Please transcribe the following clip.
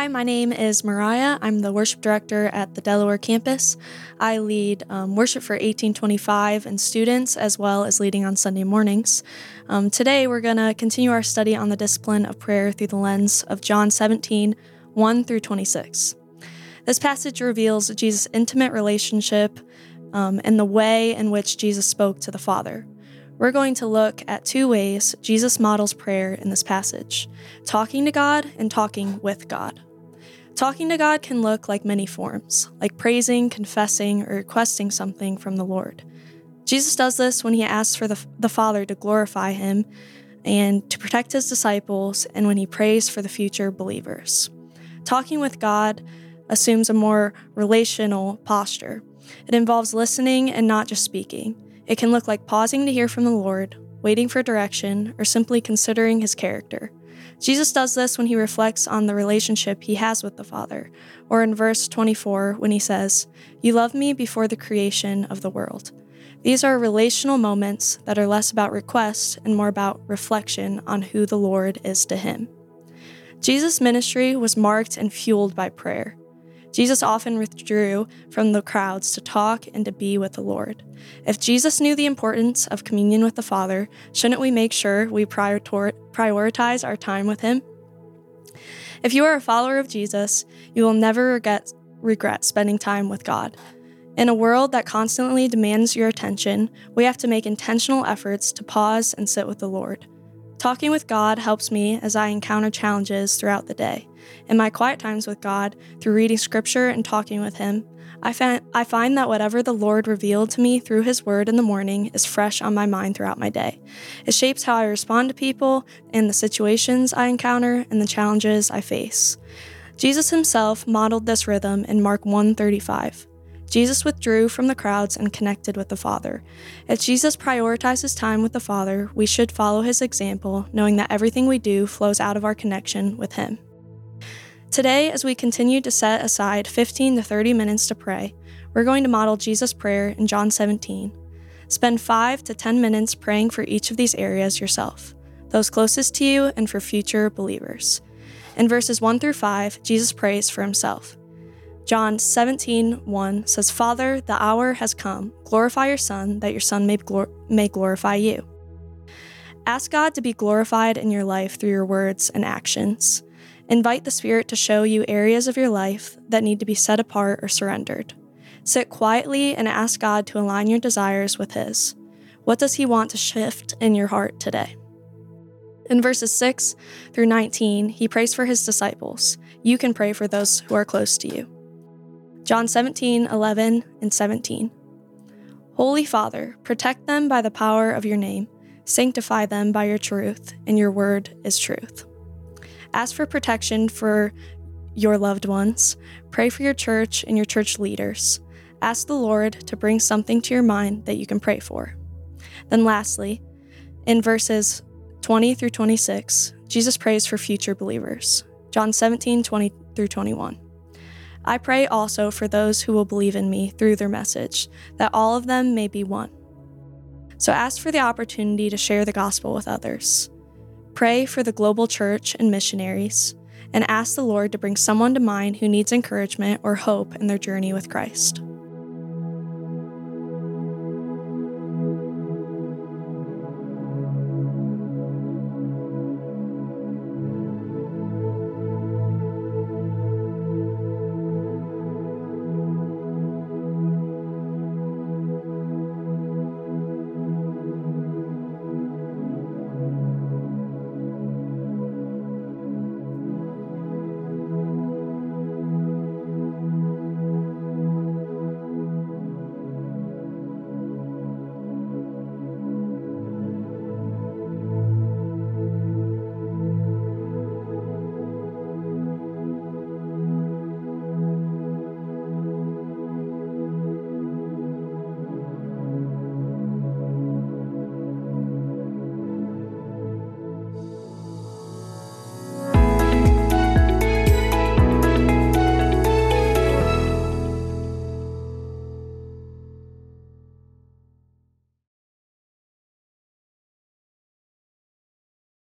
my name is Mariah. I'm the worship director at the Delaware campus. I lead worship for 1825 and students, as well as leading on Sunday mornings. Today, we're going to continue our study on the discipline of prayer through the lens of John 17, 1 through 26. This passage reveals Jesus' intimate relationship and the way in which Jesus spoke to the Father. We're going to look at two ways Jesus models prayer in this passage: talking to God and talking with God. Talking to God can look like many forms, like praising, confessing, or requesting something from the Lord. Jesus does this when he asks for the Father to glorify him and to protect his disciples, and when he prays for the future believers. Talking with God assumes a more relational posture. It involves listening and not just speaking. It can look like pausing to hear from the Lord, waiting for direction, or simply considering his character. Jesus does this when he reflects on the relationship he has with the Father, or in verse 24 when he says, "You loved me before the creation of the world." These are relational moments that are less about request and more about reflection on who the Lord is to him. Jesus' ministry was marked and fueled by prayer. Jesus often withdrew from the crowds to talk and to be with the Lord. If Jesus knew the importance of communion with the Father, shouldn't we make sure we prioritize our time with him? If you are a follower of Jesus, you will never regret spending time with God. In a world that constantly demands your attention, we have to make intentional efforts to pause and sit with the Lord. Talking with God helps me as I encounter challenges throughout the day. In my quiet times with God, through reading scripture and talking with him, I find that whatever the Lord revealed to me through his word in the morning is fresh on my mind throughout my day. It shapes how I respond to people and the situations I encounter and the challenges I face. Jesus himself modeled this rhythm in Mark 1:35. Jesus withdrew from the crowds and connected with the Father. If Jesus prioritizes time with the Father, we should follow his example, knowing that everything we do flows out of our connection with him. Today, as we continue to set aside 15 to 30 minutes to pray, we're going to model Jesus' prayer in John 17. Spend 5 to 10 minutes praying for each of these areas yourself, those closest to you and for future believers. In verses 1 through 5, Jesus prays for himself. John 17:1 says, "Father, the hour has come. Glorify your Son, that your Son may glorify you." Ask God to be glorified in your life through your words and actions. Invite the Spirit to show you areas of your life that need to be set apart or surrendered. Sit quietly and ask God to align your desires with his. What does he want to shift in your heart today? In verses 6 through 19, he prays for his disciples. You can pray for those who are close to you. John 17:11 and 17. Holy Father, protect them by the power of your name. Sanctify them by your truth, and your word is truth. Ask for protection for your loved ones. Pray for your church and your church leaders. Ask the Lord to bring something to your mind that you can pray for. Then lastly, in verses 20 through 26, Jesus prays for future believers. John 17:20 through 21. I pray also for those who will believe in me through their message, that all of them may be one. So ask for the opportunity to share the gospel with others. Pray for the global church and missionaries, and ask the Lord to bring someone to mind who needs encouragement or hope in their journey with Christ.